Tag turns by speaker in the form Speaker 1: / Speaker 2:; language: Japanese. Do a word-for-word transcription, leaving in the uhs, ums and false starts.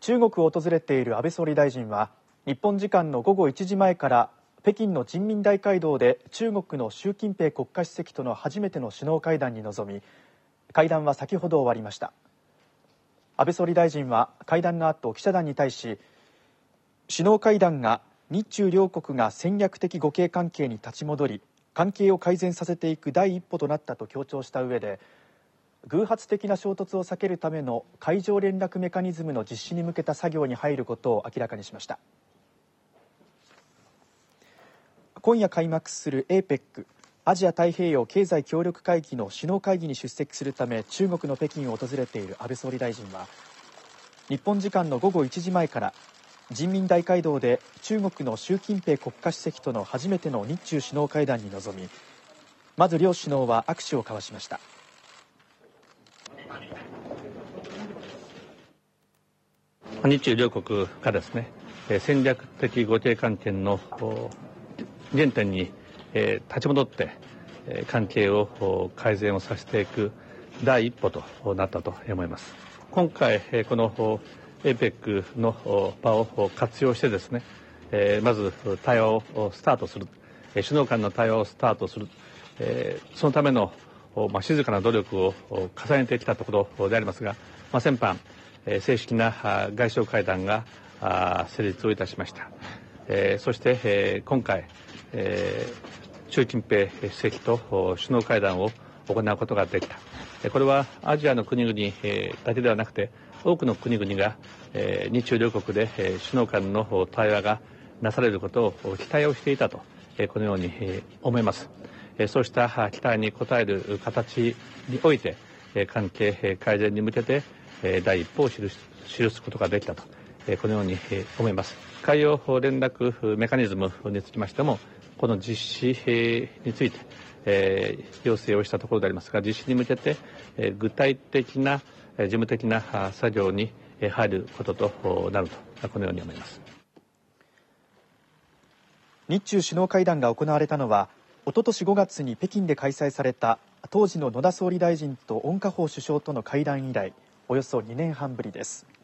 Speaker 1: 中国を訪れている安倍総理大臣は日本時間の午後いちじまえから北京の人民大会堂で中国の習近平国家主席との初めての首脳会談に臨み、会談は先ほど終わりました。安倍総理大臣は会談の後記者団に対し、首脳会談が日中両国が戦略的互恵関係に立ち戻り、関係を改善させていく第一歩となったと強調した上で、偶発的な衝突を避けるための海上連絡メカニズムの実施に向けた作業に入ることを明らかにしました。今夜開幕する エーペック アジア太平洋経済協力会議の首脳会議に出席するため中国の北京を訪れている安倍総理大臣は、日本時間の午後いちじまえから人民大会堂で中国の習近平国家主席との初めての日中首脳会談に臨み、まず両首脳は握手を交わしました。
Speaker 2: 日中両国がですね、戦略的互恵関係の原点に立ち戻って関係を改善をさせていく第一歩となったと思います。今回この エーペック の場を活用してですね、まず対話をスタートする、首脳間の対話をスタートする、そのための静かな努力を重ねてきたところでありますが、先般正式な外相会談が成立をいたしました。そして今回習近平主席と首脳会談を行うことができた。これはアジアの国々だけではなくて、多くの国々が日中両国で首脳間の対話がなされることを期待をしていたと、このように思います。そうした期待に応える形において、関係改善に向けて第一歩を記す、記すことができたと、このように思います。海洋連絡メカニズムにつきましても、この実施について、えー、要請をしたところでありますが、実施に向けて、えー、具体的な事務的な作業に入ることとなると、このように思います。
Speaker 1: 日中首脳会談が行われたのは、おととしごがつに北京で開催された当時の野田総理大臣と温家宝首相との会談以来、およそにねんはんぶりです。